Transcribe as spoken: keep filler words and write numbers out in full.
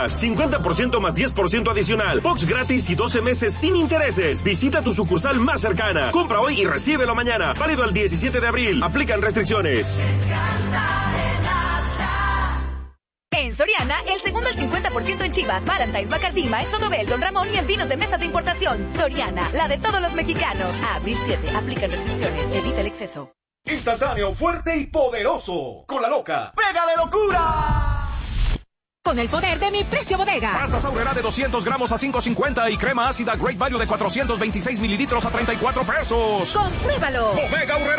cincuenta por ciento más diez por ciento adicional. Box gratis y doce meses sin intereses. Visita tu sucursal más cercana. Compra hoy y recíbelo mañana. Válido el diecisiete de abril. Aplican restricciones. En Soriana, el segundo al cincuenta por ciento en Chivas, Valentine's, Bacardí, Maestro Dobel, Don Ramón y en vinos de mesa de importación. Soriana, la de todos los mexicanos. A abril siete, aplican restricciones, evita el exceso. Instantáneo, fuerte y poderoso. Con la loca, ¡pégale locura! Con el poder de mi precio bodega. Pastas Aurrera de doscientos gramos a cinco cincuenta y crema ácida Great Value de cuatrocientos veintiséis mililitros a treinta y cuatro pesos. ¡Compruébalo! Bodega Aurrera.